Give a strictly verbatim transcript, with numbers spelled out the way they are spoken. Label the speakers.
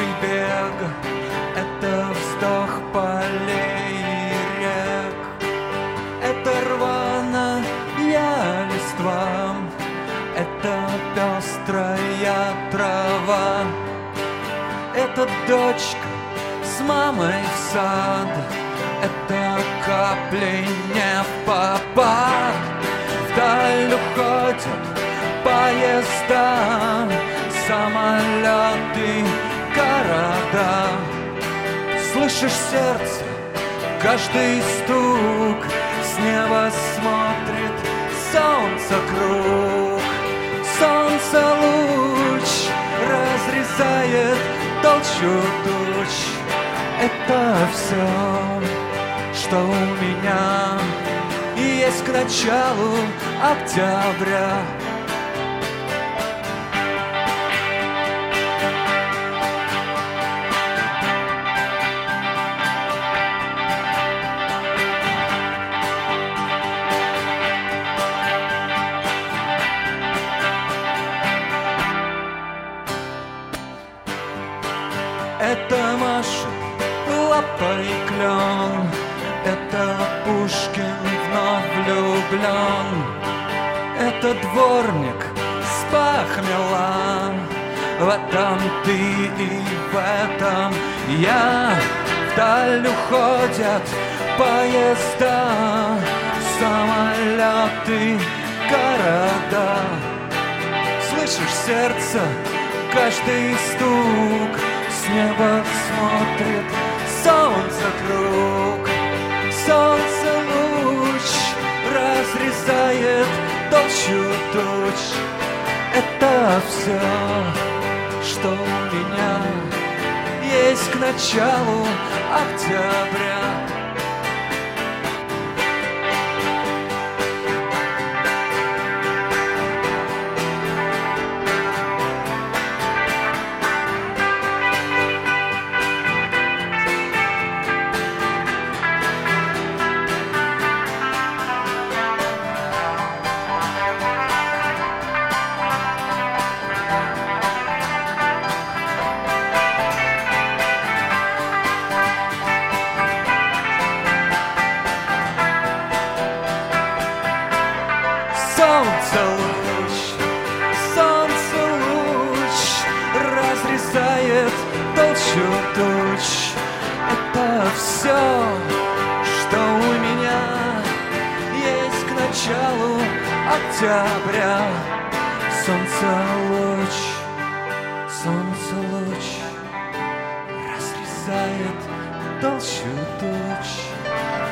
Speaker 1: быстрый бег, это вздох полей и рек, это рваная листва, это пестрая трава, это дочка с мамой в сад, это капли не в попад. Вдаль уходят поезда, самолеты, города. Слышишь сердце, каждый стук, с неба смотрит солнце круг. Солнце луч разрезает толщу туч. Это все, что у меня есть к началу октября. Это машет лапой клен, это Пушкин вновь влюблен, это дворник с похмела. В этом ты и в этом я. Вдаль уходят поезда, самолеты, города. Слышишь сердце, каждый стук, с неба смотрит солнце круг. Солнце луч разрезает толщу туч. Это все, что у меня есть к началу октября. Солнце луч, солнце луч разрезает толщу туч. Это все, что у меня есть к началу октября. Солнце луч, солнце луч разрезает толщу туч.